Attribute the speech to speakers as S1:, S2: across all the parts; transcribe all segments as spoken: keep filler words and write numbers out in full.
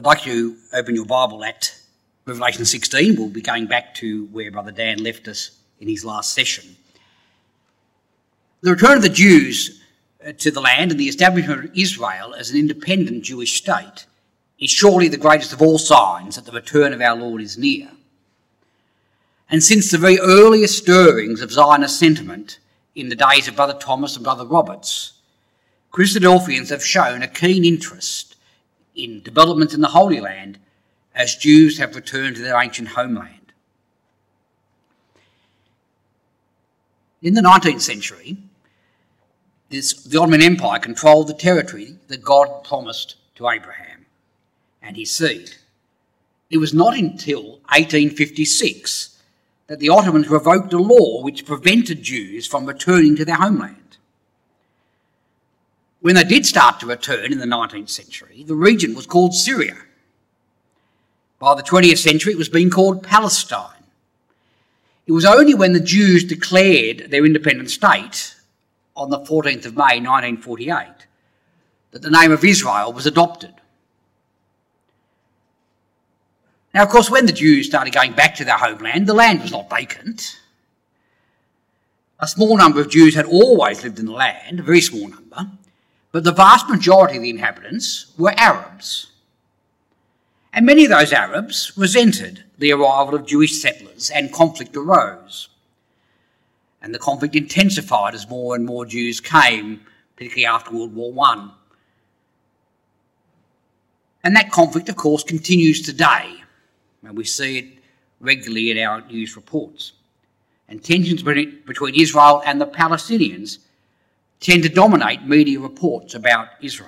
S1: I'd like you to open your Bible at Revelation sixteen. We'll be going back to where Brother Dan left us in his last session. The return of the Jews to the land and the establishment of Israel as an independent Jewish state is surely the greatest of all signs that the return of our Lord is near. And since the very earliest stirrings of Zionist sentiment in the days of Brother Thomas and Brother Roberts, Christadelphians have shown a keen interest in development in the Holy Land as Jews have returned to their ancient homeland. In the nineteenth century, this, the Ottoman Empire controlled the territory that God promised to Abraham and his seed. It was not until eighteen fifty-six that the Ottomans revoked a law which prevented Jews from returning to their homeland. When they did start to return in the nineteenth century, the region was called Syria. By the twentieth century, it was being called Palestine. It was only when the Jews declared their independent state on the fourteenth of May nineteen forty-eight that the name of Israel was adopted. Now, of course, when the Jews started going back to their homeland, the land was not vacant. A small number of Jews had always lived in the land, a very small number, but the vast majority of the inhabitants were Arabs. And many of those Arabs resented the arrival of Jewish settlers, and conflict arose. And the conflict intensified as more and more Jews came, particularly after World War One. And that conflict, of course, continues today, and we see it regularly in our news reports. And tensions between Israel and the Palestinians tend to dominate media reports about Israel.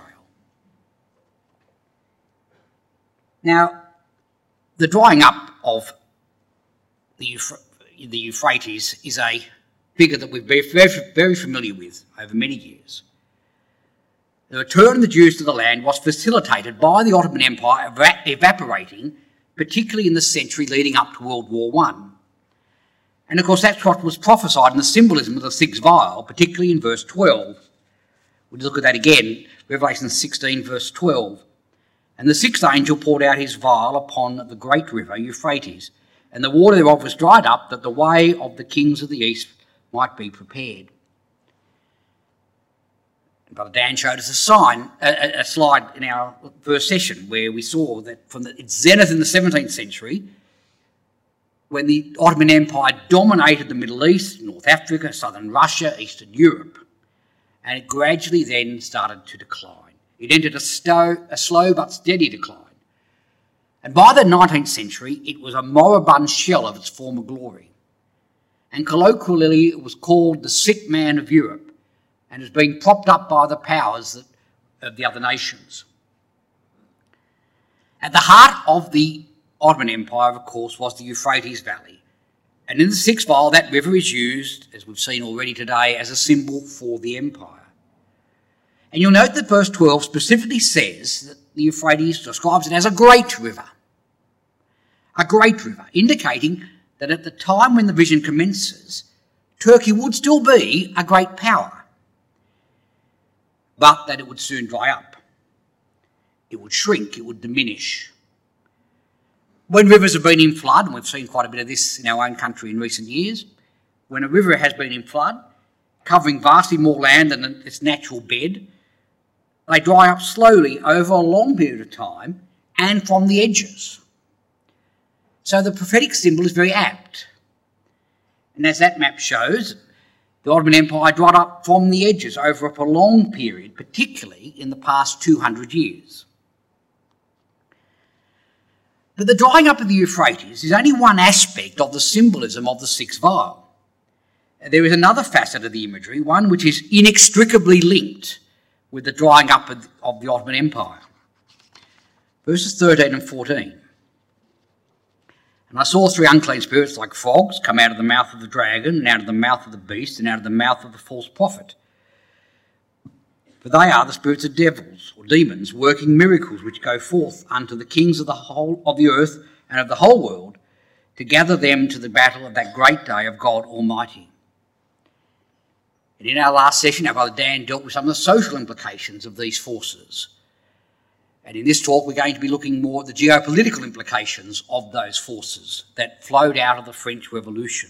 S1: Now, the drying up of the, Euphra- the Euphrates is a figure that we're very, very, very familiar with over many years. The return of the Jews to the land was facilitated by the Ottoman Empire eva- evaporating, particularly in the century leading up to World War One. And of course that's what was prophesied in the symbolism of the sixth vial, particularly in verse twelve. We'll look at that again, Revelation sixteen verse twelve. And the sixth angel poured out his vial upon the great river Euphrates, and the water thereof was dried up, that the way of the kings of the east might be prepared. And Brother Dan showed us a sign, a, a slide in our first session where we saw that from the, its zenith in the seventeenth century, when the Ottoman Empire dominated the Middle East, North Africa, southern Russia, eastern Europe, and it gradually then started to decline. It entered a, stow, a slow but steady decline. And by the nineteenth century, it was a moribund shell of its former glory. And colloquially, it was called the sick man of Europe, and is being propped up by the powers that, of the other nations. At the heart of the Ottoman Empire, of course, was the Euphrates Valley. And in the sixth vial, that river is used, as we've seen already today, as a symbol for the empire. And you'll note that verse twelve specifically says that the Euphrates describes it as a great river. A great river, indicating that at the time when the vision commences, Turkey would still be a great power, but that it would soon dry up. It would shrink, it would diminish. When rivers have been in flood, and we've seen quite a bit of this in our own country in recent years, when a river has been in flood, covering vastly more land than its natural bed, they dry up slowly over a long period of time and from the edges. So the prophetic symbol is very apt. And as that map shows, the Ottoman Empire dried up from the edges over a prolonged period, particularly in the past two hundred years. But the drying up of the Euphrates is only one aspect of the symbolism of the sixth vial. There is another facet of the imagery, one which is inextricably linked with the drying up of, of the Ottoman Empire. Verses thirteen and fourteen. And I saw three unclean spirits like frogs come out of the mouth of the dragon, and out of the mouth of the beast, and out of the mouth of the false prophet. For they are the spirits of devils, or demons, working miracles which go forth unto the kings of the whole of the earth and of the whole world, to gather them to the battle of that great day of God Almighty. And in our last session, our brother Dan dealt with some of the social implications of these forces. And in this talk, we're going to be looking more at the geopolitical implications of those forces that flowed out of the French Revolution.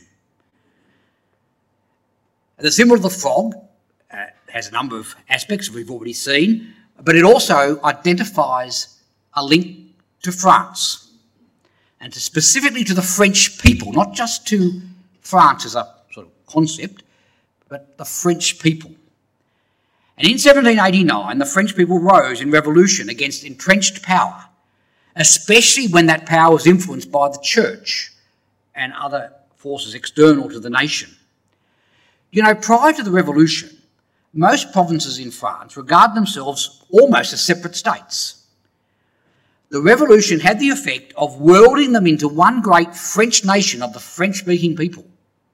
S1: The symbol of the frog uh, has a number of aspects we've already seen, but it also identifies a link to France, and to specifically to the French people, not just to France as a sort of concept, but the French people. And in seventeen eighty-nine, the French people rose in revolution against entrenched power, especially when that power was influenced by the church and other forces external to the nation. You know, prior to the revolution, most provinces in France regard themselves almost as separate states. The revolution had the effect of welding them into one great French nation of the French-speaking people.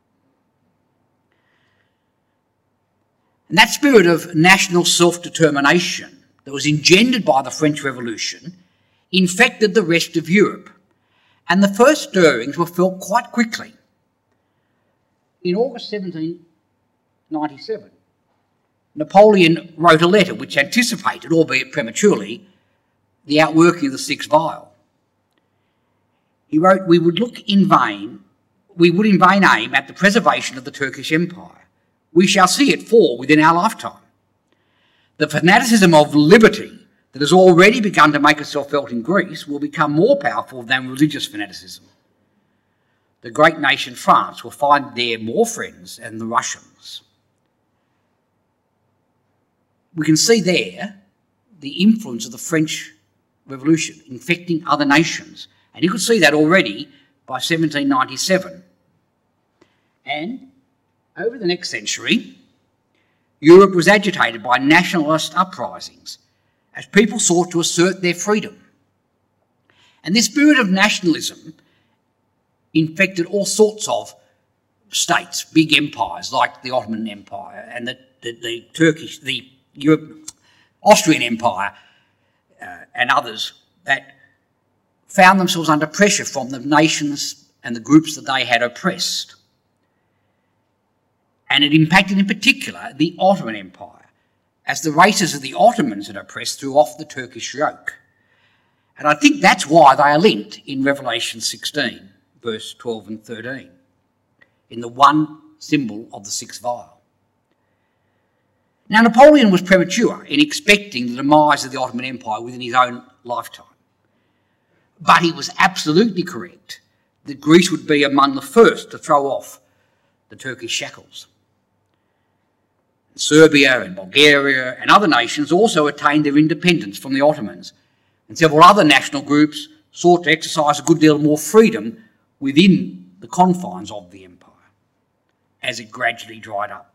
S1: And that spirit of national self-determination that was engendered by the French Revolution infected the rest of Europe, and the first stirrings were felt quite quickly. In August seventeen ninety-seven, Napoleon wrote a letter which anticipated, albeit prematurely, the outworking of the Sixth Vial. He wrote, "We would look in vain, we would in vain aim at the preservation of the Turkish Empire. We shall see it fall within our lifetime. The fanaticism of liberty that has already begun to make itself felt in Greece will become more powerful than religious fanaticism. The great nation France will find there more friends than the Russians." We can see there the influence of the French Revolution infecting other nations, and you could see that already by seventeen ninety-seven. And over the next century, Europe was agitated by nationalist uprisings as people sought to assert their freedom. And this spirit of nationalism infected all sorts of states, big empires like the Ottoman Empire and the, the, the Turkish, the Europe, Austrian Empire, uh, and others that found themselves under pressure from the nations and the groups that they had oppressed. And it impacted in particular the Ottoman Empire, as the races of the Ottomans had oppressed threw off the Turkish yoke. And I think that's why they are linked in Revelation sixteen, verse twelve and thirteen, in the one symbol of the Sixth Vial. Now, Napoleon was premature in expecting the demise of the Ottoman Empire within his own lifetime. But he was absolutely correct that Greece would be among the first to throw off the Turkish shackles. Serbia and Bulgaria and other nations also attained their independence from the Ottomans, and several other national groups sought to exercise a good deal more freedom within the confines of the empire as it gradually dried up.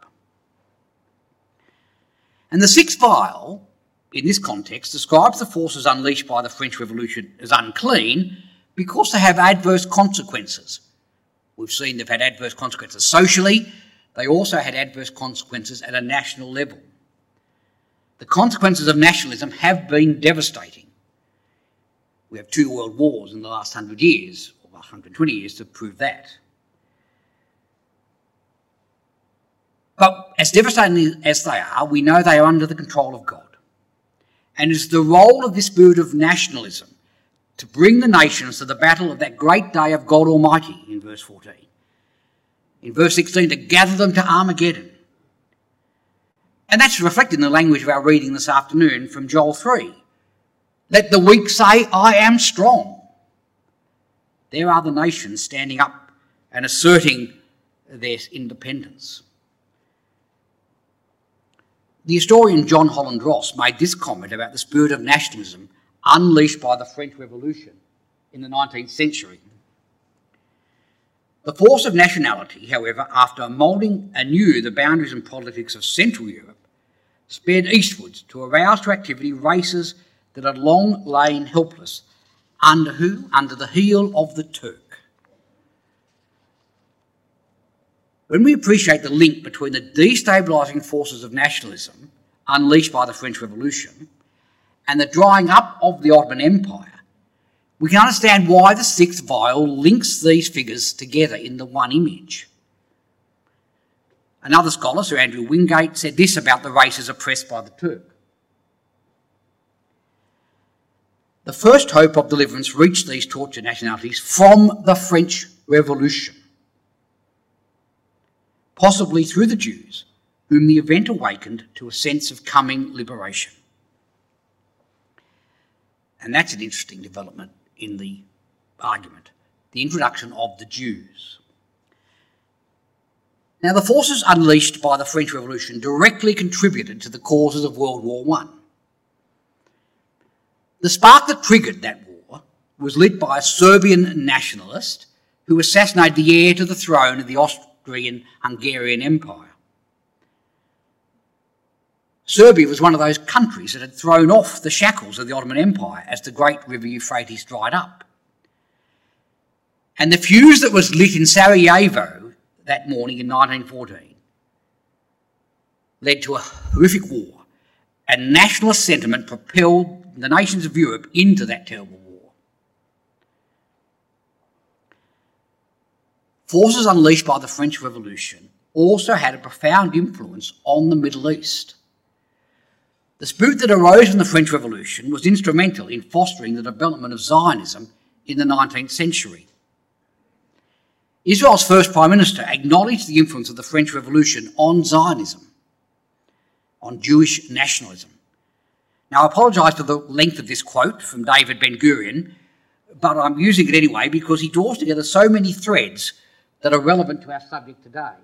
S1: And the Sixth Vial, in this context, describes the forces unleashed by the French Revolution as unclean because they have adverse consequences. We've seen they've had adverse consequences socially. They also had adverse consequences at a national level. The consequences of nationalism have been devastating. We have two world wars in the last hundred years, or one hundred twenty years, to prove that. But as devastating as they are, we know they are under the control of God. And it is the role of this spirit of nationalism to bring the nations to the battle of that great day of God Almighty, in verse fourteen. In verse sixteen, to gather them to Armageddon. And that's reflected in the language of our reading this afternoon from Joel three. Let the weak say, I am strong. There are the nations standing up and asserting their independence. The historian John Holland Ross made this comment about the spirit of nationalism unleashed by the French Revolution in the nineteenth century. The force of nationality, however, after moulding anew the boundaries and politics of Central Europe, sped eastwards to arouse to activity races that had long lain helpless under who? Under the heel of the Turk. When we appreciate the link between the destabilising forces of nationalism unleashed by the French Revolution and the drying up of the Ottoman Empire, we can understand why the Sixth Vial links these figures together in the one image. Another scholar, Sir Andrew Wingate, said this about the races oppressed by the Turk. The first hope of deliverance reached these tortured nationalities from the French Revolution, possibly through the Jews, whom the event awakened to a sense of coming liberation. And that's an interesting development in the argument, the introduction of the Jews. Now, the forces unleashed by the French Revolution directly contributed to the causes of World War One. The spark that triggered that war was lit by a Serbian nationalist who assassinated the heir to the throne of the Austrian-Hungarian Empire. Serbia was one of those countries that had thrown off the shackles of the Ottoman Empire as the great river Euphrates dried up. And the fuse that was lit in Sarajevo that morning in nineteen fourteen led to a horrific war, and nationalist sentiment propelled the nations of Europe into that terrible war. Forces unleashed by the French Revolution also had a profound influence on the Middle East. The spirit that arose from the French Revolution was instrumental in fostering the development of Zionism in the nineteenth century. Israel's first Prime Minister acknowledged the influence of the French Revolution on Zionism, on Jewish nationalism. Now, I apologise for the length of this quote from David Ben-Gurion, but I'm using it anyway because he draws together so many threads that are relevant to our subject today.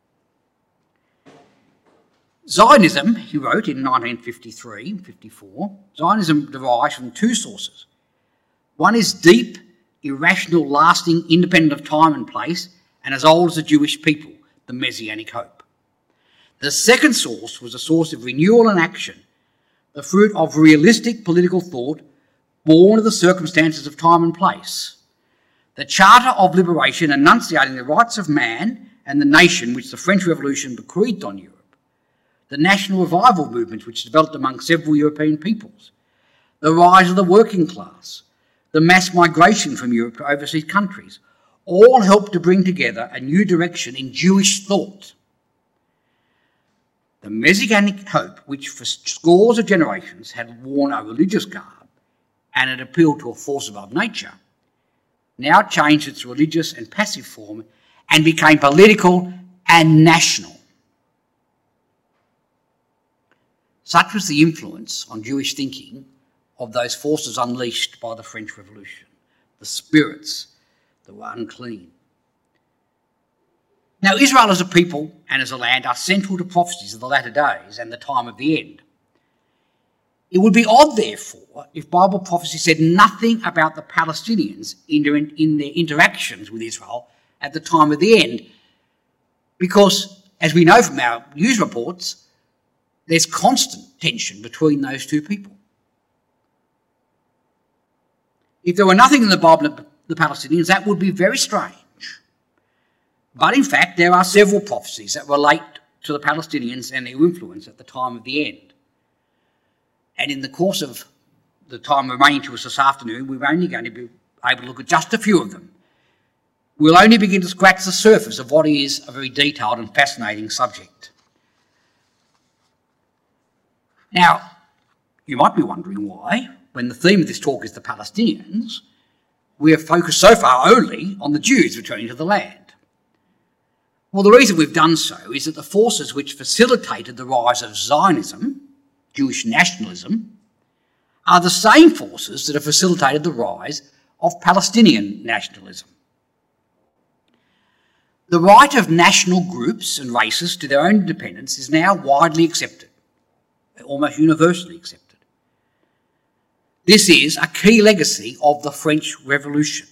S1: Zionism, he wrote in nineteen fifty-three fifty-four, Zionism derives from two sources. One is deep, irrational, lasting, independent of time and place, and as old as the Jewish people, the Messianic hope. The second source was a source of renewal and action, the fruit of realistic political thought born of the circumstances of time and place. The Charter of Liberation enunciating the rights of man and the nation which the French Revolution bequeathed on Europe. The national revival movement which developed among several European peoples. The rise of the working class. The mass migration from Europe to overseas countries. All helped to bring together a new direction in Jewish thought. The Messianic hope, which for scores of generations had worn a religious garb and had appealed to a force above nature, now changed its religious and passive form and became political and national. Such was the influence on Jewish thinking of those forces unleashed by the French Revolution, the spirits that were unclean. Now, Israel as a people and as a land are central to prophecies of the latter days and the time of the end. It would be odd, therefore, if Bible prophecy said nothing about the Palestinians in their, in their interactions with Israel at the time of the end, because, as we know from our news reports, there's constant tension between those two people. If there were nothing in the Bible about the Palestinians, that would be very strange. But in fact, there are several prophecies that relate to the Palestinians and their influence at the time of the end. And in the course of the time remaining to us this afternoon, we're only going to be able to look at just a few of them. We'll only begin to scratch the surface of what is a very detailed and fascinating subject. Now, you might be wondering why, when the theme of this talk is the Palestinians, we have focused so far only on the Jews returning to the land. Well, the reason we've done so is that the forces which facilitated the rise of Zionism, Jewish nationalism, are the same forces that have facilitated the rise of Palestinian nationalism. The right of national groups and races to their own independence is now widely accepted, almost universally accepted. This is a key legacy of the French Revolution.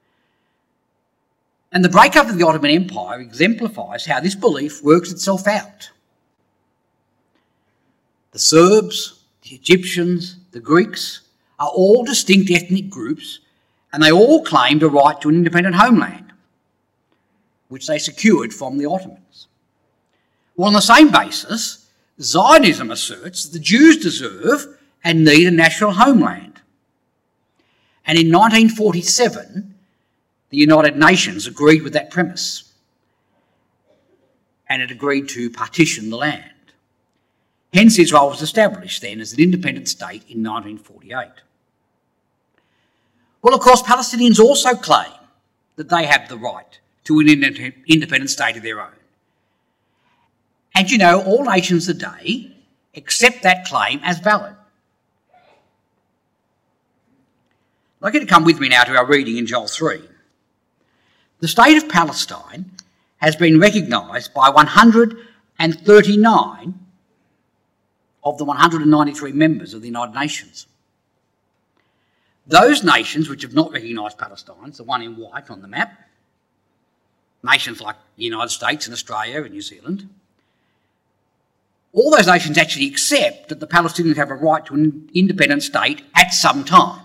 S1: And the breakup of the Ottoman Empire exemplifies how this belief works itself out. The Serbs, the Egyptians, the Greeks are all distinct ethnic groups, and they all claimed a right to an independent homeland, which they secured from the Ottomans. Well, on the same basis, Zionism asserts that the Jews deserve and need a national homeland. And in nineteen forty-seven, the United Nations agreed with that premise, and it agreed to partition the land. Hence, Israel was established then as an independent state in nineteen forty-eight. Well, of course, Palestinians also claim that they have the right to an independent state of their own. And you know, all nations today accept that claim as valid. I'd like you to come with me now to our reading in Joel three. The state of Palestine has been recognised by one hundred thirty-nine of the one hundred ninety-three members of the United Nations. Those nations which have not recognised Palestine, the one in white on the map, nations like the United States and Australia and New Zealand, all those nations actually accept that the Palestinians have a right to an independent state at some time.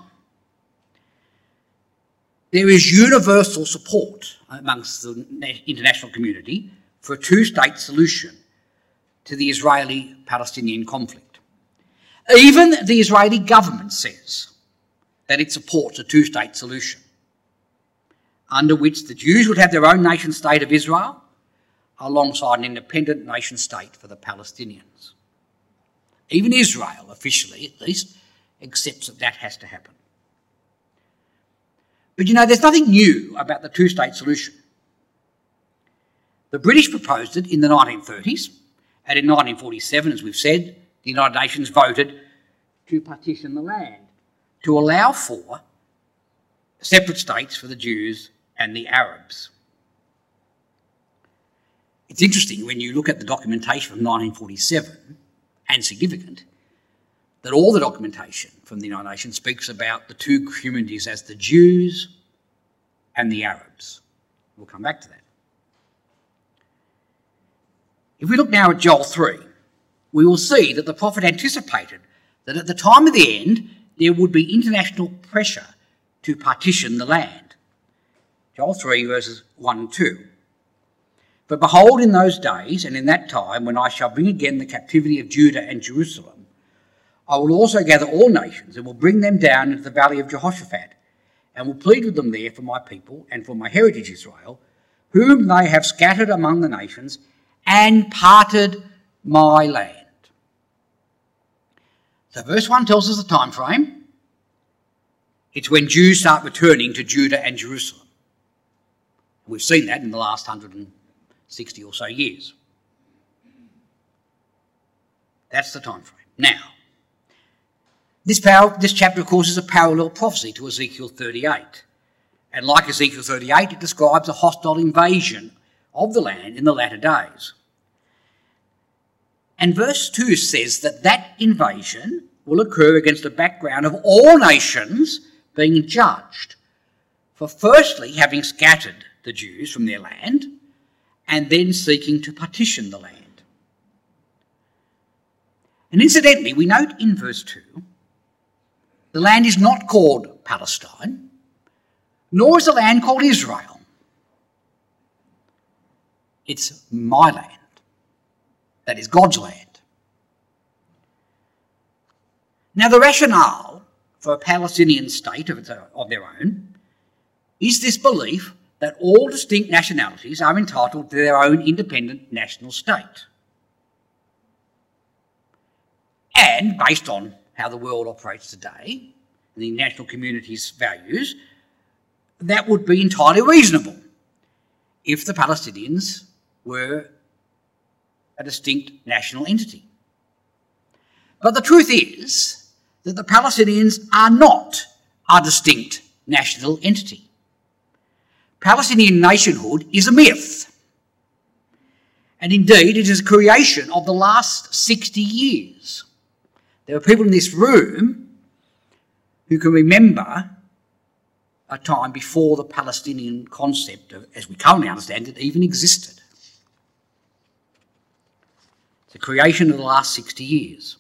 S1: There is universal support amongst the international community for a two-state solution to the Israeli-Palestinian conflict. Even the Israeli government says that it supports a two-state solution, under which the Jews would have their own nation-state of Israel alongside an independent nation-state for the Palestinians. Even Israel, officially at least, accepts that that has to happen. But you know, there's nothing new about the two-state solution. The British proposed it in the nineteen thirties, and in nineteen forty-seven, as we've said, the United Nations voted to partition the land, to allow for separate states for the Jews and the Arabs. It's interesting when you look at the documentation from nineteen forty-seven, and significant, that all the documentation from the United Nations speaks about the two communities as the Jews and the Arabs. We'll come back to that. If we look now at Joel three, we will see that the prophet anticipated that at the time of the end, there would be international pressure to partition the land. Joel three, verses one and two. But behold, in those days and in that time, when I shall bring again the captivity of Judah and Jerusalem, I will also gather all nations and will bring them down into the valley of Jehoshaphat, and will plead with them there for my people and for my heritage Israel, whom they have scattered among the nations and parted my land. So verse one tells us the time frame. It's when Jews start returning to Judah and Jerusalem. We've seen that in the last one hundred sixty or so years. That's the time frame. Now, this, par- this chapter, of course, is a parallel prophecy to Ezekiel thirty-eight. And like Ezekiel thirty-eight, it describes a hostile invasion of the land in the latter days. And verse two says that that invasion will occur against a background of all nations being judged for firstly having scattered the Jews from their land and then seeking to partition the land. And incidentally, we note in verse two, the land is not called Palestine, nor is the land called Israel. It's my land. That is God's land. Now, the rationale for a Palestinian state of, its, of their own is this belief that all distinct nationalities are entitled to their own independent national state. And based on how the world operates today, the international community's values, that would be entirely reasonable if the Palestinians were a distinct national entity. But the truth is that the Palestinians are not a distinct national entity. Palestinian nationhood is a myth. And indeed, it is a creation of the last sixty years. There are people in this room who can remember a time before the Palestinian concept, of, as we currently understand it, even existed. It's a creation of the last sixty years.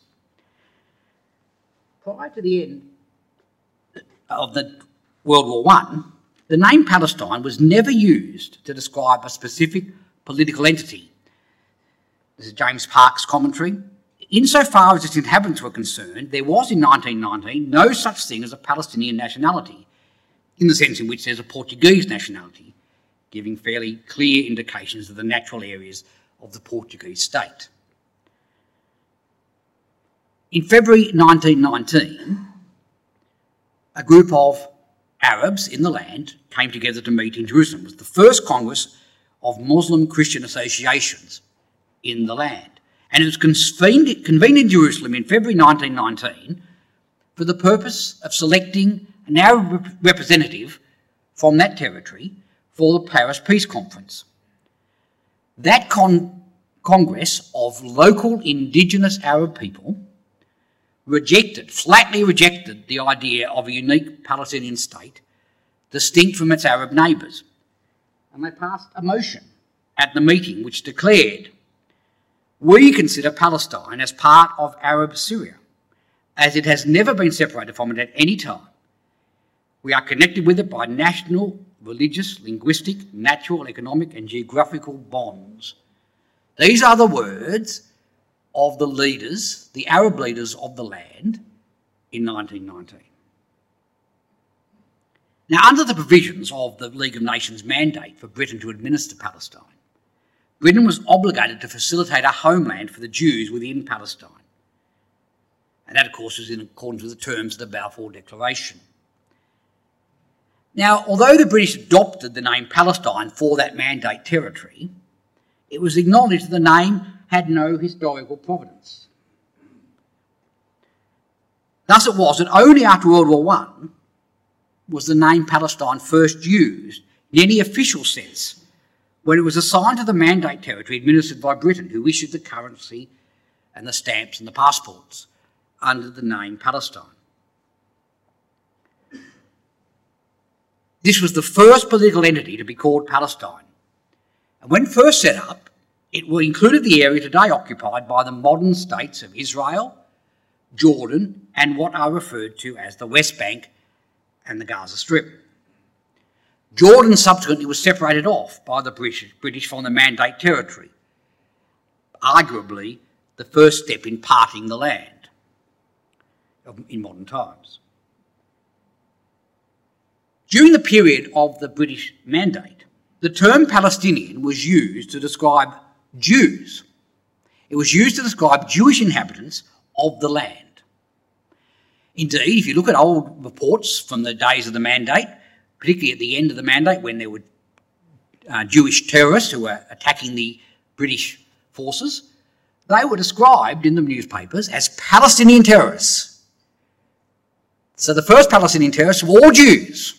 S1: Prior to the end of the World War One, the name Palestine was never used to describe a specific political entity. This is James Park's commentary. Insofar as its inhabitants were concerned, there was in nineteen nineteen no such thing as a Palestinian nationality, in the sense in which there's a Portuguese nationality, giving fairly clear indications of the natural areas of the Portuguese state. In February nineteen nineteen, a group of Arabs in the land came together to meet in Jerusalem. It was the first Congress of Muslim Christian associations in the land. And it was convened, convened in Jerusalem in February nineteen nineteen for the purpose of selecting an Arab representative from that territory for the Paris Peace Conference. That con- Congress of local indigenous Arab people rejected, flatly rejected the idea of a unique Palestinian state distinct from its Arab neighbours. And they passed a motion at the meeting which declared, "We consider Palestine as part of Arab Syria, as it has never been separated from it at any time. We are connected with it by national, religious, linguistic, natural, economic and geographical bonds." These are the words of the leaders, the Arab leaders of the land in nineteen nineteen. Now, under the provisions of the League of Nations mandate for Britain to administer Palestine, Britain was obligated to facilitate a homeland for the Jews within Palestine. And that, of course, was in accordance with the terms of the Balfour Declaration. Now, although the British adopted the name Palestine for that mandate territory, it was acknowledged that the name had no historical provenance. Thus it was that only after World War One was the name Palestine first used in any official sense, when it was assigned to the mandate territory administered by Britain, who issued the currency and the stamps and the passports under the name Palestine. This was the first political entity to be called Palestine. And when first set up, it included the area today occupied by the modern states of Israel, Jordan, and what are referred to as the West Bank and the Gaza Strip. Jordan subsequently was separated off by the British, British from the Mandate territory, arguably the first step in parting the land in modern times. During the period of the British Mandate, the term Palestinian was used to describe Jews. It was used to describe Jewish inhabitants of the land. Indeed, if you look at old reports from the days of the Mandate, particularly at the end of the Mandate when there were uh, Jewish terrorists who were attacking the British forces, they were described in the newspapers as Palestinian terrorists. So the first Palestinian terrorists were all Jews.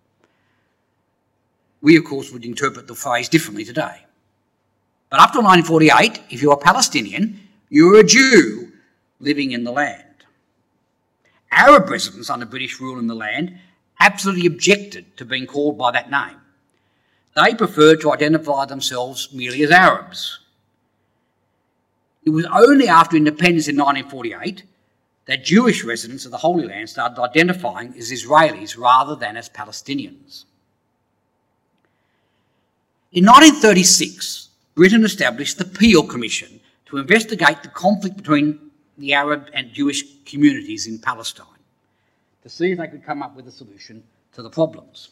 S1: We, of course, would interpret the phrase differently today. But up till nineteen forty-eight, if you were Palestinian, you were a Jew living in the land. Arab residents under British rule in the land absolutely objected to being called by that name. They preferred to identify themselves merely as Arabs. It was only after independence in nineteen forty-eight that Jewish residents of the Holy Land started identifying as Israelis rather than as Palestinians. In nineteen thirty-six, Britain established the Peel Commission to investigate the conflict between the Arab and Jewish communities in Palestine, to see if they could come up with a solution to the problems.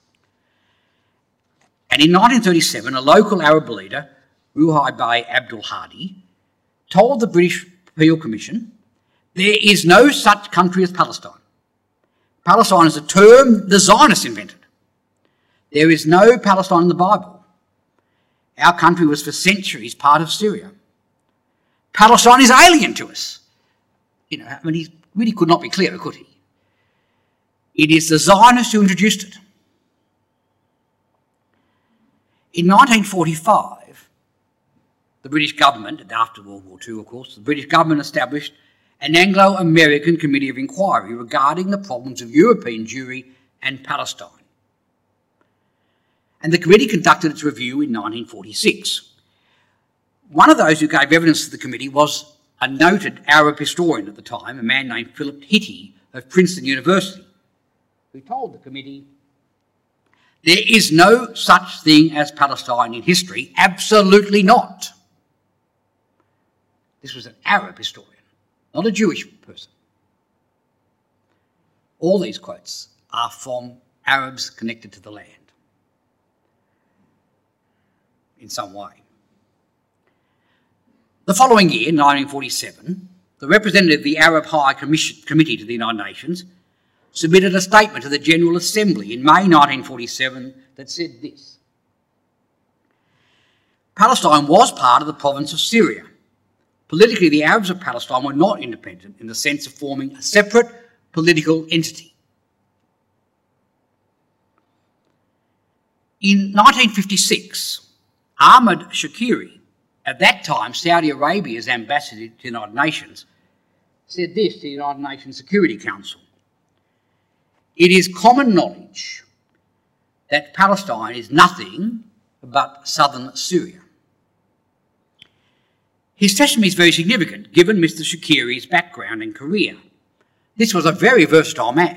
S1: And in nineteen thirty-seven, a local Arab leader, Ruhai Bey Abdul Hadi, told the British Peel Commission, "There is no such country as Palestine. Palestine is a term the Zionists invented. There is no Palestine in the Bible. Our country was for centuries part of Syria. Palestine is alien to us." You know, I mean, he really could not be clearer, could he? It is the Zionists who introduced it. In nineteen forty-five, the British government, and after World War Two, of course, the British government established an Anglo-American Committee of Inquiry regarding the problems of European Jewry and Palestine. And the committee conducted its review in nineteen forty-six. One of those who gave evidence to the committee was a noted Arab historian at the time, a man named Philip Hitti of Princeton University, who told the committee, "There is no such thing as Palestine in history, absolutely not." This was an Arab historian, not a Jewish person. All these quotes are from Arabs connected to the land in some way. The following year, in nineteen forty-seven, the representative of the Arab High Commission, Committee to the United Nations submitted a statement to the General Assembly in May nineteen forty-seven that said this: Palestine was part of the province of Syria. Politically, the Arabs of Palestine were not independent in the sense of forming a separate political entity. In nineteen fifty-six, Ahmed Shakiri, at that time Saudi Arabia's ambassador to the United Nations, said this to the United Nations Security Council: "It is common knowledge that Palestine is nothing but southern Syria." His testimony is very significant given Mister Shakiri's background and career. This was a very versatile man.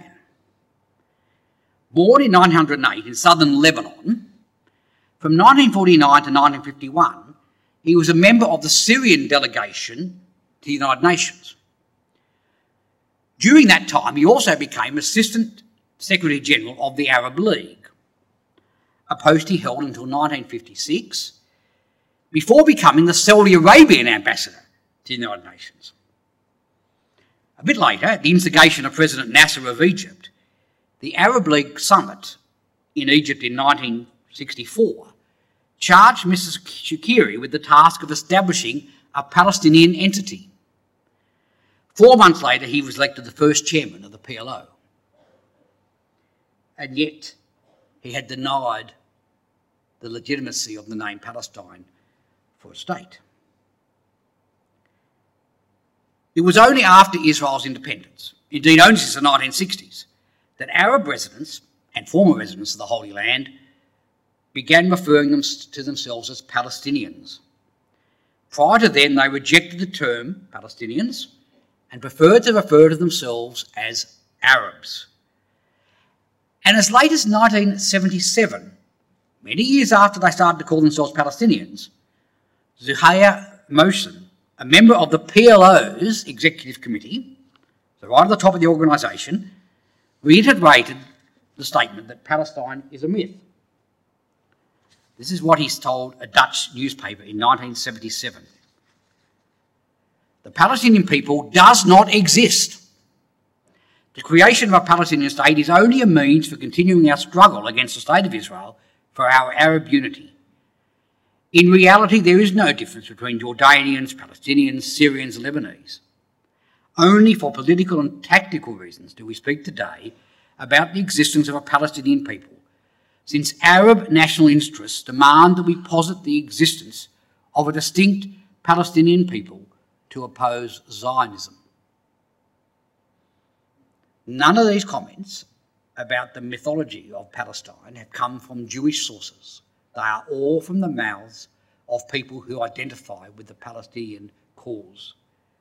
S1: Born in nine hundred eight in southern Lebanon, from nineteen forty-nine to nineteen fifty-one, he was a member of the Syrian delegation to the United Nations. During that time, he also became Assistant Secretary General of the Arab League, a post he held until nineteen fifty-six, before becoming the Saudi Arabian ambassador to the United Nations. A bit later, at the instigation of President Nasser of Egypt, the Arab League summit in Egypt in nineteen sixty-four charged Mister Shakiri with the task of establishing a Palestinian entity. Four months later, he was elected the first chairman of the P L O. And yet, he had denied the legitimacy of the name Palestine for a state. It was only after Israel's independence, indeed only since the nineteen sixties, that Arab residents and former residents of the Holy Land began referring them to themselves as Palestinians. Prior to then, they rejected the term Palestinians and preferred to refer to themselves as Arabs. And as late as nineteen seventy-seven, many years after they started to call themselves Palestinians, Zuhair Mohsen, a member of the P L O's Executive Committee, so right at the top of the organisation, reiterated the statement that Palestine is a myth. This is what he's told a Dutch newspaper in nineteen seventy-seven. The Palestinian people does not exist. The creation of a Palestinian state is only a means for continuing our struggle against the State of Israel for our Arab unity. In reality, there is no difference between Jordanians, Palestinians, Syrians, and Lebanese. Only for political and tactical reasons do we speak today about the existence of a Palestinian people, since Arab national interests demand that we posit the existence of a distinct Palestinian people to oppose Zionism. None of these comments about the mythology of Palestine have come from Jewish sources. They are all from the mouths of people who identify with the Palestinian cause.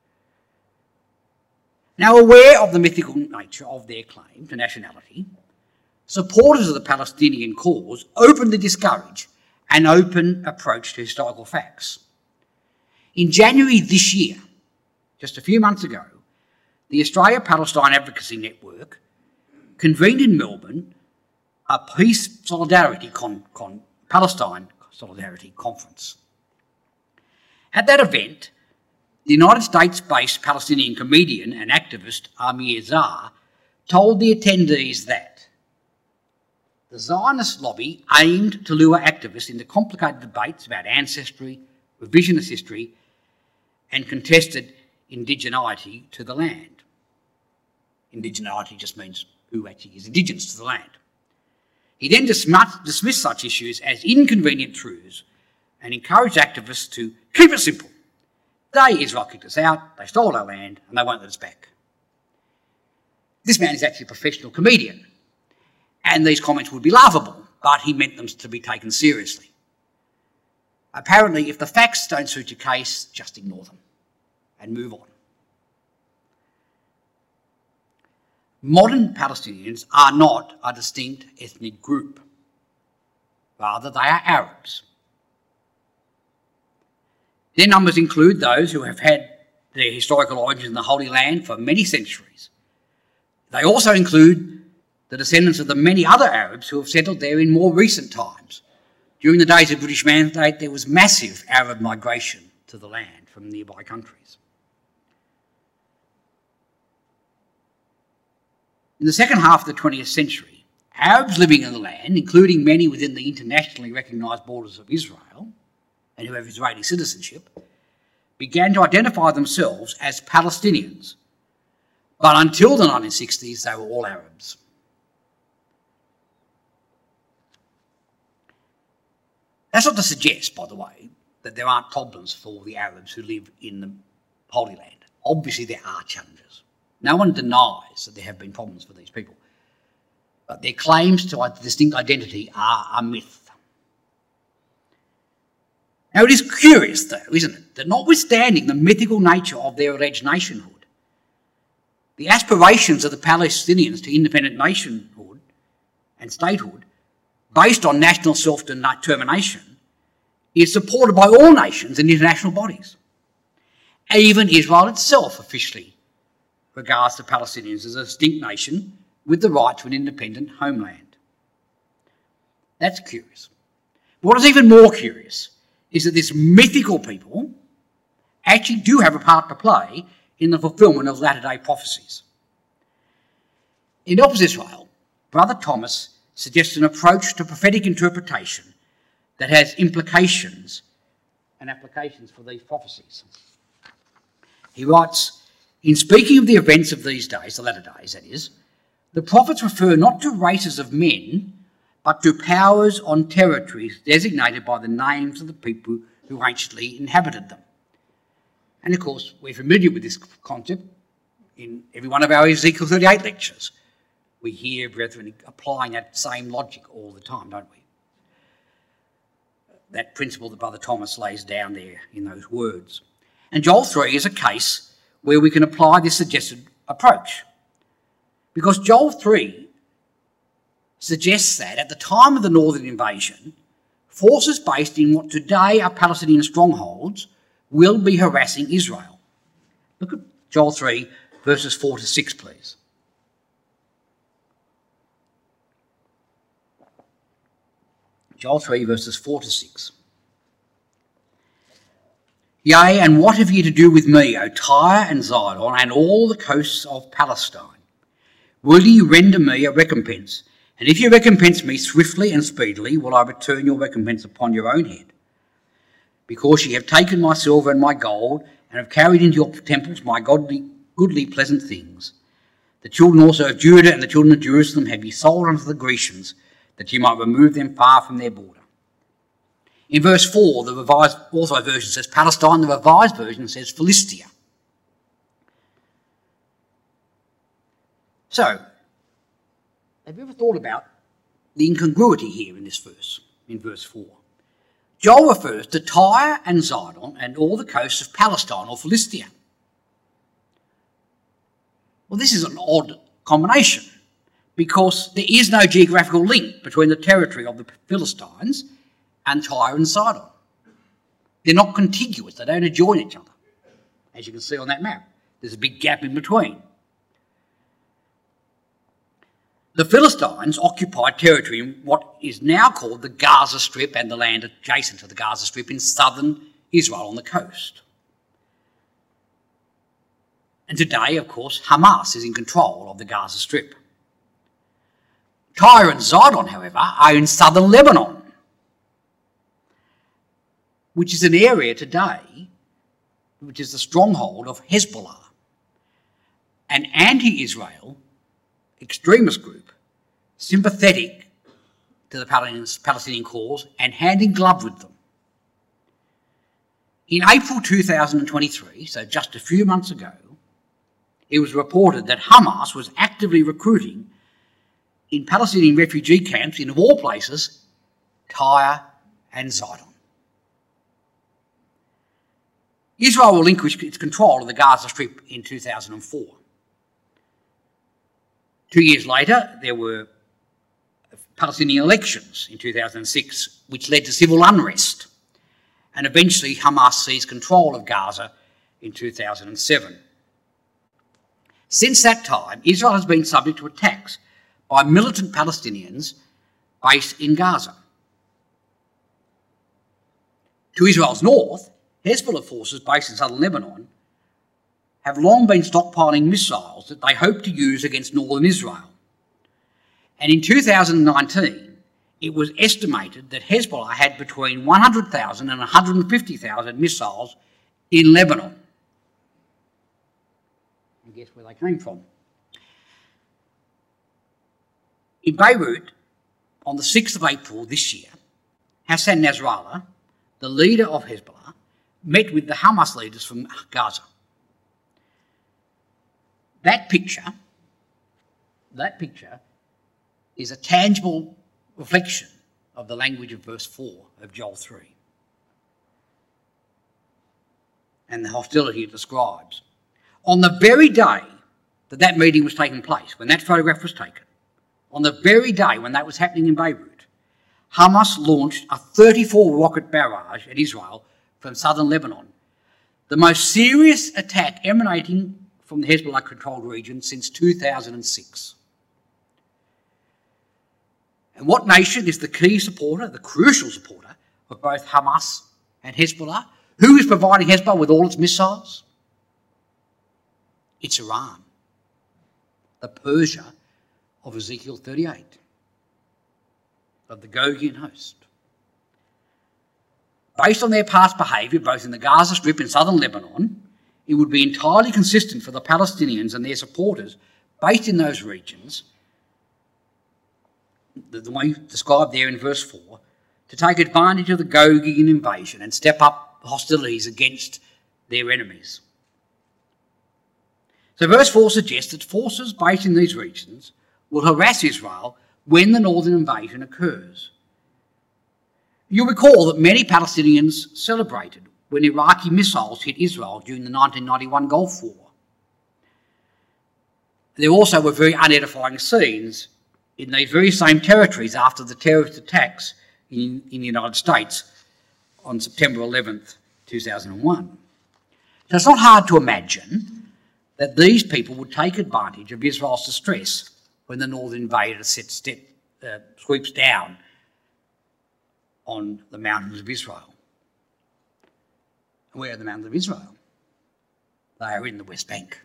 S1: Now, aware of the mythical nature of their claim to nationality, supporters of the Palestinian cause openly discourage an open approach to historical facts. In January this year, just a few months ago, the Australia-Palestine Advocacy Network convened in Melbourne a Peace Solidarity con, con, Palestine Solidarity Conference. At that event, the United States-based Palestinian comedian and activist Amir Zah told the attendees that the Zionist lobby aimed to lure activists into complicated debates about ancestry, revisionist history, and contested indigeneity to the land. Indigeneity just means who actually is indigenous to the land. He then dismissed such issues as inconvenient truths and encouraged activists to keep it simple. They, Israel kicked us out, they stole our land, and they won't let us back. This man is actually a professional comedian, and these comments would be laughable, but he meant them to be taken seriously. Apparently, if the facts don't suit your case, just ignore them and move on. Modern Palestinians are not a distinct ethnic group. Rather, they are Arabs. Their numbers include those who have had their historical origins in the Holy Land for many centuries. They also include the descendants of the many other Arabs who have settled there in more recent times. During the days of British Mandate, there was massive Arab migration to the land from nearby countries. In the second half of the twentieth century, Arabs living in the land, including many within the internationally recognised borders of Israel and who have Israeli citizenship, began to identify themselves as Palestinians. But until the nineteen sixties, they were all Arabs. That's not to suggest, by the way, that there aren't problems for the Arabs who live in the Holy Land. Obviously, there are challenges. No one denies that there have been problems for these people. But their claims to a distinct identity are a myth. Now, it is curious, though, isn't it, that notwithstanding the mythical nature of their alleged nationhood, the aspirations of the Palestinians to independent nationhood and statehood, based on national self-determination, is supported by all nations and international bodies. Even Israel itself officially regards the Palestinians as a distinct nation with the right to an independent homeland. That's curious. But what is even more curious is that this mythical people actually do have a part to play in the fulfilment of latter-day prophecies. In Help Us Israel, Brother Thomas suggests an approach to prophetic interpretation that has implications and applications for these prophecies. He writes, in speaking of the events of these days, the latter days that is, the prophets refer not to races of men, but to powers on territories designated by the names of the people who anciently inhabited them. And of course, we're familiar with this concept in every one of our Ezekiel thirty-eight lectures. We hear brethren applying that same logic all the time, don't we? That principle that Brother Thomas lays down there in those words. And Joel three is a case where we can apply this suggested approach. Because Joel three suggests that at the time of the northern invasion, forces based in what today are Palestinian strongholds will be harassing Israel. Look at Joel three, verses four to six, please. Joel three, verses four to six. Yea, and what have ye to do with me, O Tyre and Zidon, and all the coasts of Palestine? Will ye render me a recompense? And if ye recompense me swiftly and speedily, will I return your recompense upon your own head? Because ye have taken my silver and my gold, and have carried into your temples my godly, goodly, pleasant things. The children also of Judah and the children of Jerusalem have ye sold unto the Grecians, that ye might remove them far from their border. In verse four, the Revised Authorized Version says Palestine, the Revised Version says Philistia. So, have you ever thought about the incongruity here in this verse, in verse four? Joel refers to Tyre and Zidon and all the coasts of Palestine or Philistia. Well, this is an odd combination, because there is no geographical link between the territory of the Philistines and Tyre and Sidon. They're not contiguous, they don't adjoin each other, as you can see on that map. There's a big gap in between. The Philistines occupied territory in what is now called the Gaza Strip and the land adjacent to the Gaza Strip in southern Israel on the coast. And today, of course, Hamas is in control of the Gaza Strip. Tyre and Zidon, however, are in southern Lebanon, which is an area today which is the stronghold of Hezbollah, an anti-Israel extremist group sympathetic to the Palestinian cause and hand in glove with them. In April two thousand twenty-three, so just a few months ago, it was reported that Hamas was actively recruiting in Palestinian refugee camps in, of all places, Tyre and Zidon. Israel relinquished its control of the Gaza Strip in two thousand four. Two years later, there were Palestinian elections in two thousand six, which led to civil unrest. And eventually, Hamas seized control of Gaza in two thousand seven. Since that time, Israel has been subject to attacks by militant Palestinians based in Gaza. To Israel's north, Hezbollah forces based in southern Lebanon have long been stockpiling missiles that they hope to use against northern Israel. And in two thousand nineteen, it was estimated that Hezbollah had between one hundred thousand and one hundred fifty thousand missiles in Lebanon. And guess where they came from? In Beirut, on the sixth of April this year, Hassan Nasrallah, the leader of Hezbollah, met with the Hamas leaders from Gaza. That picture, that picture is a tangible reflection of the language of verse four of Joel three and the hostility it describes. On the very day that that meeting was taking place, when that photograph was taken, on the very day when that was happening in Beirut, Hamas launched a thirty-four rocket barrage at Israel from southern Lebanon, the most serious attack emanating from the Hezbollah-controlled region since two thousand six. And what nation is the key supporter, the crucial supporter of both Hamas and Hezbollah? Who is providing Hezbollah with all its missiles? It's Iran, the Persia of Ezekiel thirty-eight, of the Gogian host. Based on their past behaviour, both in the Gaza Strip and southern Lebanon, it would be entirely consistent for the Palestinians and their supporters based in those regions, the, the way described there in verse four, to take advantage of the Gogian invasion and step up hostilities against their enemies. So verse four suggests that forces based in these regions will harass Israel when the northern invasion occurs. You'll recall that many Palestinians celebrated when Iraqi missiles hit Israel during the nineteen ninety-one Gulf War. There also were very unedifying scenes in these very same territories after the terrorist attacks in, in the United States on September eleventh, two thousand one. So it's not hard to imagine that these people would take advantage of Israel's distress when the northern invader set, step, uh, sweeps down on the mountains of Israel. Where are the mountains of Israel? They are in the West Bank.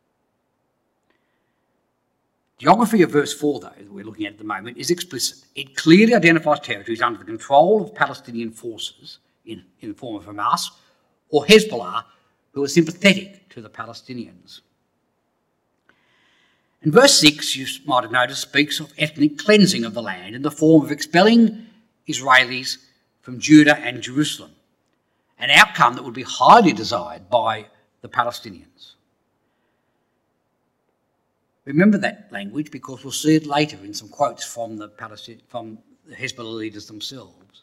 S1: Geography of verse four, though, that we're looking at at the moment, is explicit. It clearly identifies territories under the control of Palestinian forces in, in the form of Hamas or Hezbollah, who are sympathetic to the Palestinians. And verse six, you might have noticed, speaks of ethnic cleansing of the land in the form of expelling Israelis from Judah and Jerusalem, an outcome that would be highly desired by the Palestinians. Remember that language because we'll see it later in some quotes from the, Palestine, from the Hezbollah leaders themselves.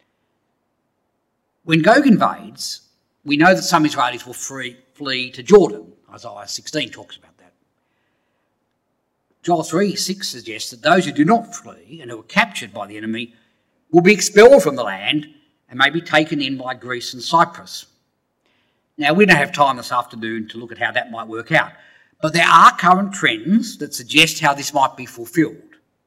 S1: When Gog invades, we know that some Israelis will free, flee to Jordan. Isaiah sixteen talks about that. Joel three six suggests that those who do not flee and who are captured by the enemy will be expelled from the land and may be taken in by Greece and Cyprus. Now, we don't have time this afternoon to look at how that might work out, but there are current trends that suggest how this might be fulfilled.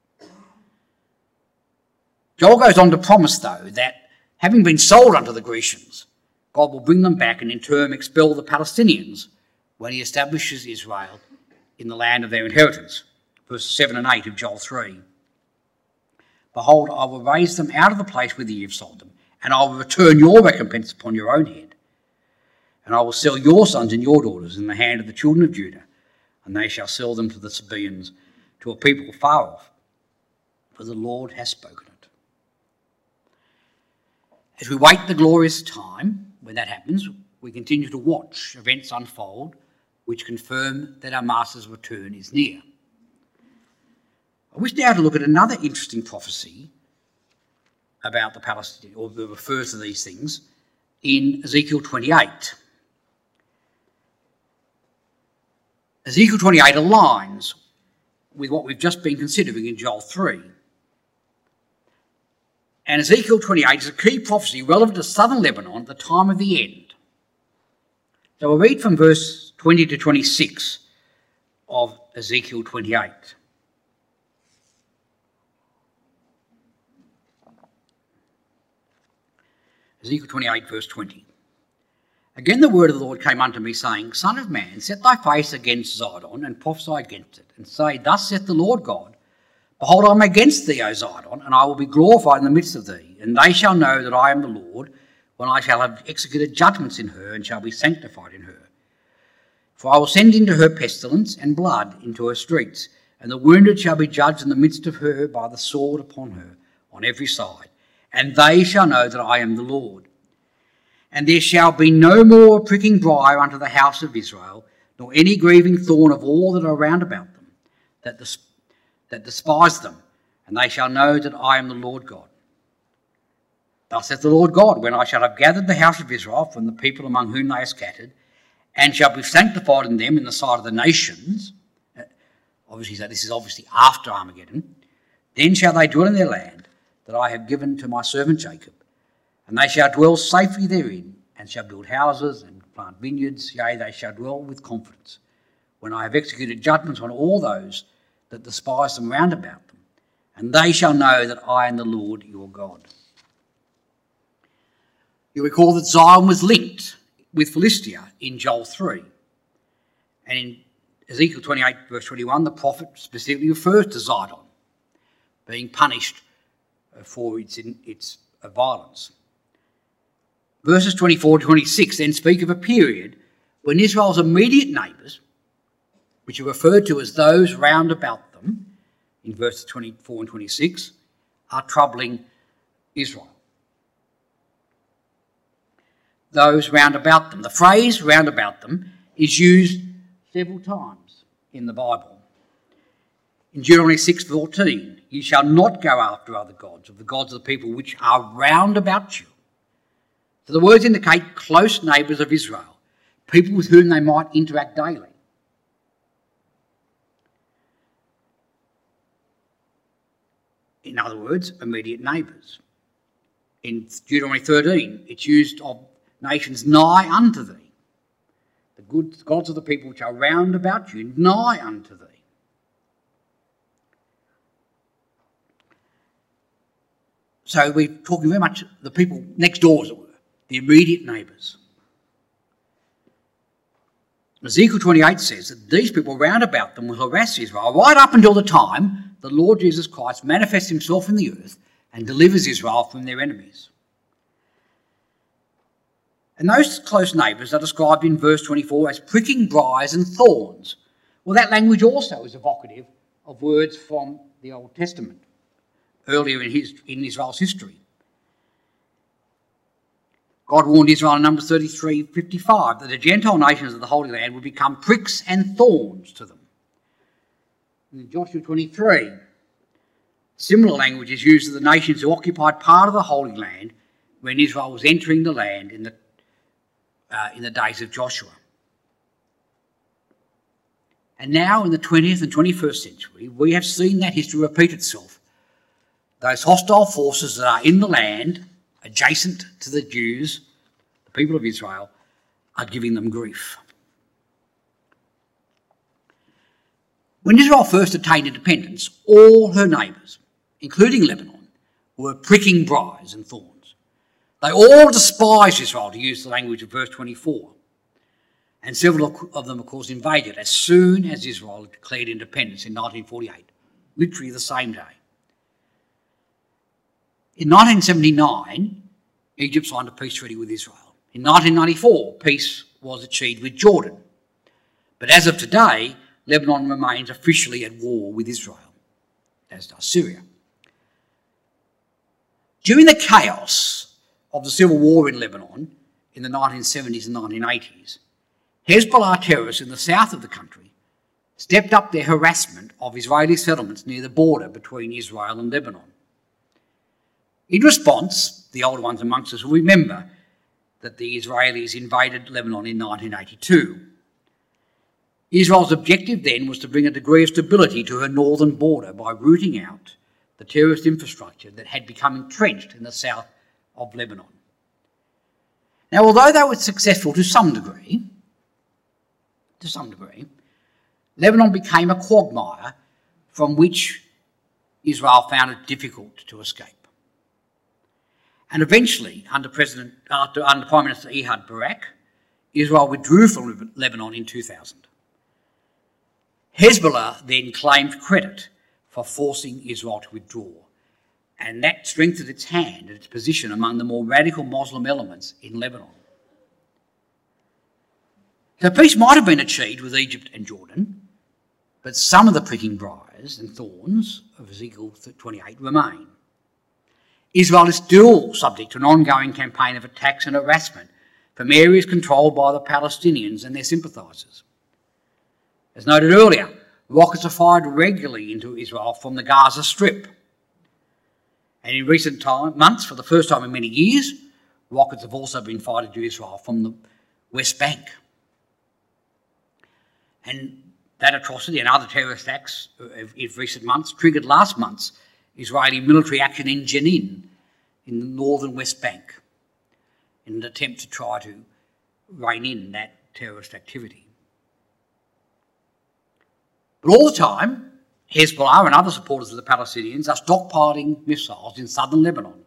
S1: Joel goes on to promise, though, that having been sold unto the Grecians, God will bring them back and in turn expel the Palestinians when he establishes Israel in the land of their inheritance. Verses seven and eight of Joel three. Behold, I will raise them out of the place whither ye have sold them, and I will return your recompense upon your own head. And I will sell your sons and your daughters in the hand of the children of Judah, and they shall sell them to the Sabaeans, to a people far off, for the Lord has spoken it. As we wait the glorious time when that happens, we continue to watch events unfold which confirm that our Master's return is near. I wish now to look at another interesting prophecy about the Palestinians, or that refers to these things, in Ezekiel twenty-eight. Ezekiel twenty-eight aligns with what we've just been considering in Joel three. And Ezekiel twenty-eight is a key prophecy relevant to southern Lebanon at the time of the end. So we'll read from verse twenty to twenty-six of Ezekiel twenty-eight. Ezekiel twenty-eight, verse twenty. Again the word of the Lord came unto me, saying, Son of man, set thy face against Zidon, and prophesy against it, and say, Thus saith the Lord God, Behold, I am against thee, O Zidon, and I will be glorified in the midst of thee, and they shall know that I am the Lord, when I shall have executed judgments in her, and shall be sanctified in her. For I will send into her pestilence and blood into her streets, and the wounded shall be judged in the midst of her by the sword upon her, on every side, and they shall know that I am the Lord. And there shall be no more pricking briar unto the house of Israel, nor any grieving thorn of all that are round about them, that, des- that despise them, and they shall know that I am the Lord God. Thus saith the Lord God, when I shall have gathered the house of Israel from the people among whom they are scattered, and shall be sanctified in them in the sight of the nations, obviously, so this is obviously after Armageddon, then shall they dwell in their land that I have given to my servant Jacob, and they shall dwell safely therein, and shall build houses and plant vineyards, yea, they shall dwell with confidence, when I have executed judgments on all those that despise them round about them, and they shall know that I am the Lord your God. You recall that Zion was linked with Philistia in Joel three, and in Ezekiel twenty-eight verse twenty-one, the prophet specifically refers to Zidon being punished for its, its violence. Verses twenty-four to twenty-six then speak of a period when Israel's immediate neighbours, which are referred to as those round about them, in verses twenty-four and twenty-six, are troubling Israel. Those round about them. The phrase round about them is used several times in the Bible. In Deuteronomy six fourteen, you shall not go after other gods, of the gods of the people which are round about you. So the words indicate close neighbours of Israel, people with whom they might interact daily. In other words, immediate neighbours. In Deuteronomy thirteen, it's used of nations nigh unto thee. The good gods of the people which are round about you, nigh unto thee. So we're talking very much the people next door, as it were, the immediate neighbours. Ezekiel twenty-eight says that these people round about them will harass Israel right up until the time the Lord Jesus Christ manifests himself in the earth and delivers Israel from their enemies. And those close neighbours are described in verse twenty-four as pricking briars and thorns. Well, that language also is evocative of words from the Old Testament, earlier in, his, in Israel's history. God warned Israel in Numbers thirty-three fifty-five that the Gentile nations of the Holy Land would become pricks and thorns to them. In Joshua twenty-three, similar language is used of the nations who occupied part of the Holy Land when Israel was entering the land in the Uh, in the days of Joshua. And now in the twentieth and twenty-first century, we have seen that history repeat itself. Those hostile forces that are in the land, adjacent to the Jews, the people of Israel, are giving them grief. When Israel first attained independence, all her neighbours, including Lebanon, were pricking briars and thorns. They all despised Israel, to use the language of verse twenty-four. And several of them, of course, invaded as soon as Israel declared independence in nineteen forty-eight, literally the same day. In nineteen seventy-nine, Egypt signed a peace treaty with Israel. In nineteen ninety-four, peace was achieved with Jordan. But as of today, Lebanon remains officially at war with Israel, as does Syria. During the chaos of the civil war in Lebanon in the nineteen seventies and nineteen eighties, Hezbollah terrorists in the south of the country stepped up their harassment of Israeli settlements near the border between Israel and Lebanon. In response, the older ones amongst us will remember that the Israelis invaded Lebanon in nineteen eighty-two. Israel's objective then was to bring a degree of stability to her northern border by rooting out the terrorist infrastructure that had become entrenched in the south of Lebanon. Now, although they were successful to some degree, to some degree, Lebanon became a quagmire from which Israel found it difficult to escape. And eventually, under President, after, under Prime Minister Ehud Barak, Israel withdrew from Lebanon in two thousand. Hezbollah then claimed credit for forcing Israel to withdraw, and that strengthened its hand and its position among the more radical Muslim elements in Lebanon. So peace might have been achieved with Egypt and Jordan, but some of the pricking briars and thorns of Ezekiel twenty-eight remain. Israel is still subject to an ongoing campaign of attacks and harassment from areas controlled by the Palestinians and their sympathisers. As noted earlier, rockets are fired regularly into Israel from the Gaza Strip. And in recent time, months, for the first time in many years, rockets have also been fired into Israel from the West Bank. And that atrocity and other terrorist acts in recent months triggered last month's Israeli military action in Jenin, in the northern West Bank, in an attempt to try to rein in that terrorist activity. But all the time, Hezbollah and other supporters of the Palestinians are stockpiling missiles in southern Lebanon.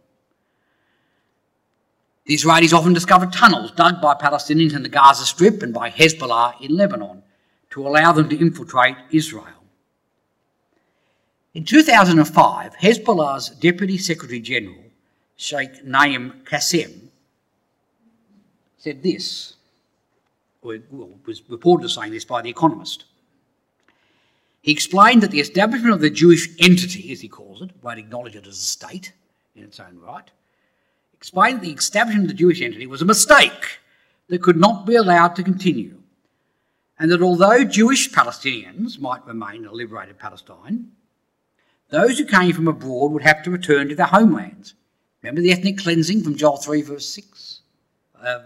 S1: The Israelis often discover tunnels dug by Palestinians in the Gaza Strip and by Hezbollah in Lebanon to allow them to infiltrate Israel. In two thousand five, Hezbollah's Deputy Secretary General, Sheikh Naim Qassem, said this, or was reported as saying this by The Economist. He explained that the establishment of the Jewish entity, as he calls it, won't acknowledge it as a state in its own right, explained that the establishment of the Jewish entity was a mistake that could not be allowed to continue, and that although Jewish Palestinians might remain in a liberated Palestine, those who came from abroad would have to return to their homelands. Remember the ethnic cleansing from Joel three verse six? Uh,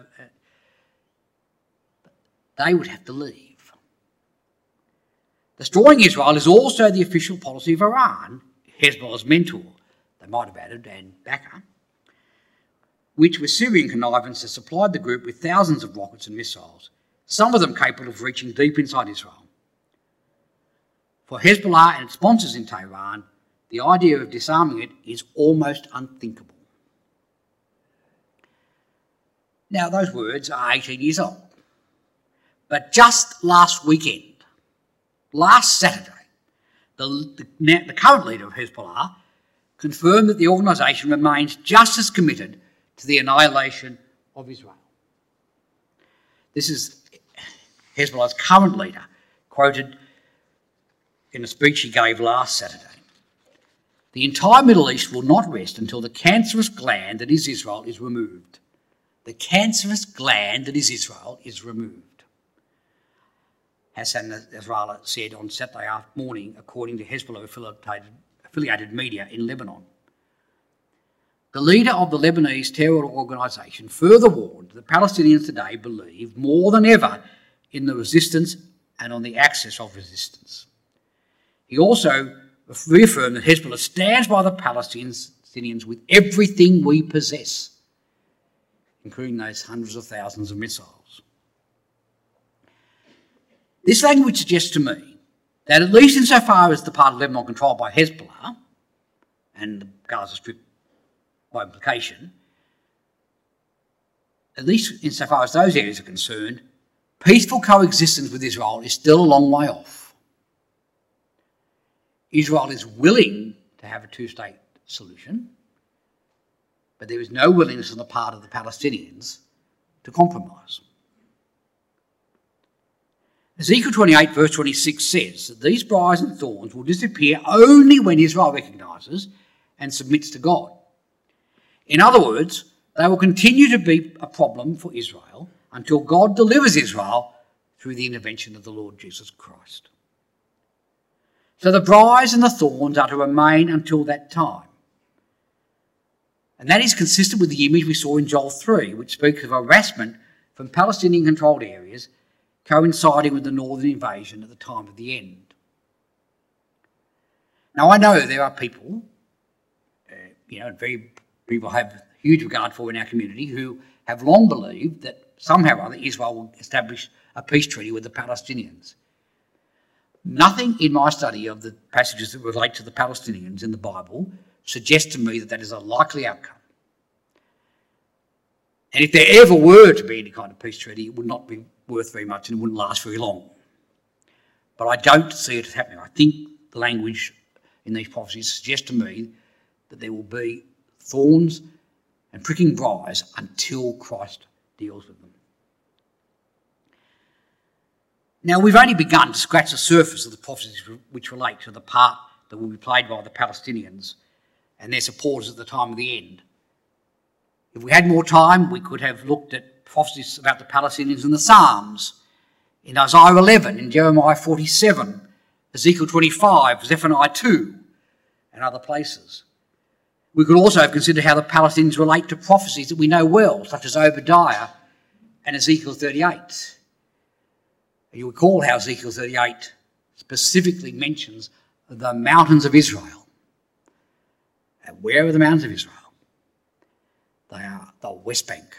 S1: they would have to leave. Destroying Israel is also the official policy of Iran, Hezbollah's mentor, they might have added, and backer, which with Syrian connivance has supplied the group with thousands of rockets and missiles, some of them capable of reaching deep inside Israel. For Hezbollah and its sponsors in Tehran, the idea of disarming it is almost unthinkable. Now, those words are eighteen years old. But just last weekend, last Saturday, the, the, the current leader of Hezbollah confirmed that the organisation remains just as committed to the annihilation of Israel. This is Hezbollah's current leader, quoted in a speech he gave last Saturday. The entire Middle East will not rest until the cancerous gland that is Israel is removed. The cancerous gland that is Israel is removed. Hassan Nasrallah said on Saturday morning, according to Hezbollah-affiliated affiliated media in Lebanon. The leader of the Lebanese terror organisation further warned that Palestinians today believe more than ever in the resistance and on the axis of resistance. He also reaffirmed that Hezbollah stands by the Palestinians with everything we possess, including those hundreds of thousands of missiles. This language suggests to me that at least insofar as the part of Lebanon controlled by Hezbollah and the Gaza Strip by implication, at least insofar as those areas are concerned, peaceful coexistence with Israel is still a long way off. Israel is willing to have a two-state solution, but there is no willingness on the part of the Palestinians to compromise. Ezekiel twenty-eight verse twenty-six says that these briars and thorns will disappear only when Israel recognises and submits to God. In other words, they will continue to be a problem for Israel until God delivers Israel through the intervention of the Lord Jesus Christ. So the briars and the thorns are to remain until that time. And that is consistent with the image we saw in Joel three, which speaks of harassment from Palestinian-controlled areas coinciding with the northern invasion at the time of the end. Now, I know there are people, uh, you know, very people have huge regard for in our community who have long believed that somehow or other Israel will establish a peace treaty with the Palestinians. Nothing in my study of the passages that relate to the Palestinians in the Bible suggests to me that that is a likely outcome. And if there ever were to be any kind of peace treaty, it would not be worth very much and it wouldn't last very long. But I don't see it happening. I think the language in these prophecies suggests to me that there will be thorns and pricking briars until Christ deals with them. Now, we've only begun to scratch the surface of the prophecies which relate to the part that will be played by the Palestinians and their supporters at the time of the end. If we had more time, we could have looked at prophecies about the Palestinians in the Psalms, in Isaiah eleven, in Jeremiah forty-seven, Ezekiel twenty-five, Zephaniah two, and other places. We could also have considered how the Palestinians relate to prophecies that we know well, such as Obadiah and Ezekiel thirty-eight. You recall how Ezekiel thirty-eight specifically mentions the mountains of Israel. And where are the mountains of Israel? They are the West Bank.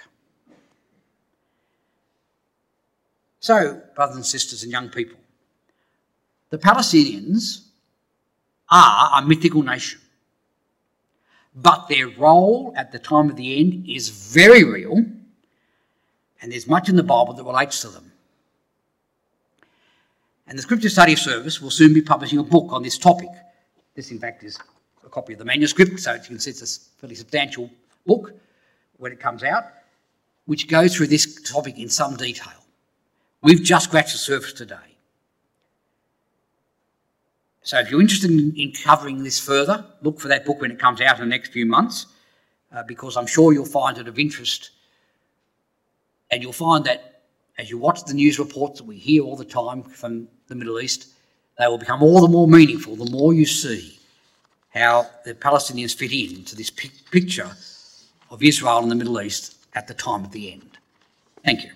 S1: So, brothers and sisters and young people, the Palestinians are a mythical nation, but their role at the time of the end is very real, and there's much in the Bible that relates to them. And the Scripture Study Service will soon be publishing a book on this topic. This, in fact, is a copy of the manuscript, so you can see it's a fairly substantial book when it comes out, which goes through this topic in some detail. We've just scratched the surface today. So if you're interested in, in covering this further, look for that book when it comes out in the next few months, uh, because I'm sure you'll find it of interest. And you'll find that as you watch the news reports that we hear all the time from the Middle East, they will become all the more meaningful the more you see how the Palestinians fit into this pic- picture of Israel and the Middle East at the time of the end. Thank you.